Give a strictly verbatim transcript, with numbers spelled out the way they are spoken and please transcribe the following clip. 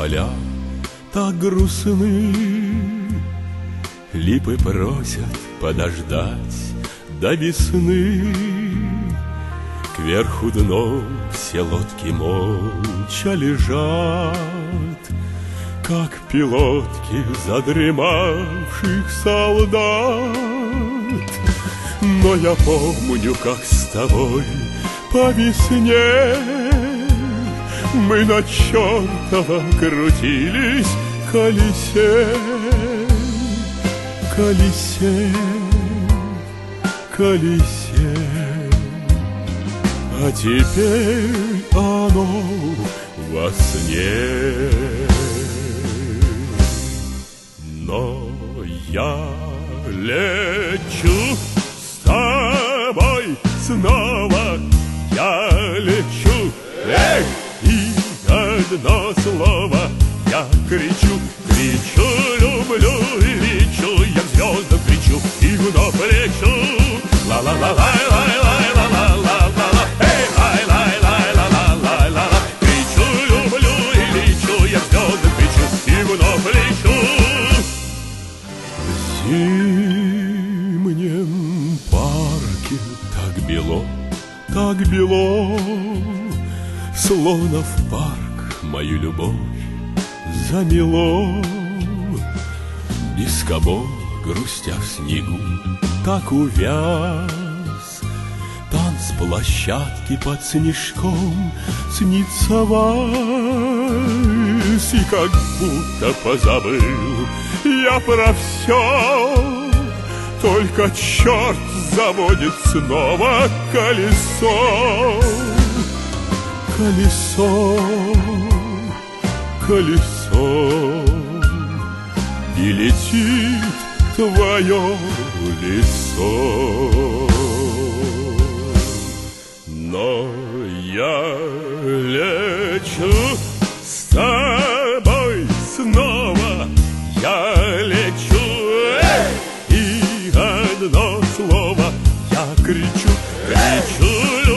поля так грустны, липы просят подождать до весны. Кверху дном все лодки молча лежат, как пилотки задремавших солдат. Но я помню, как с тобой по весне мы на чертовом крутились колесе, колесе, колесе. А теперь оно во сне. Но я лечу с тобой снова, я лечу, эх, и одно слово я кричу, кричу, люблю и лечу, я к звездам кричу и вновь лечу. Ла-ла-ла-лай-лай-лай-ла-ла-ла-ла-ла, эй, лай-лай-лай-ла-ла-ла-ла-ла, кричу, люблю и лечу, я к звездам кричу и вновь лечу. В зимнем парке так бело, так бело, словно в парк мою любовь замело. Бескобой, грустя в снегу, так увяз, танцплощадки под снежком снится вальс. И как будто позабыл я про все, только черт заводит снова колесо. Колесо, колесо, и летит твое лицо. Но я лечу с тобой снова, я лечу, эй, и одно слово я кричу, кричу.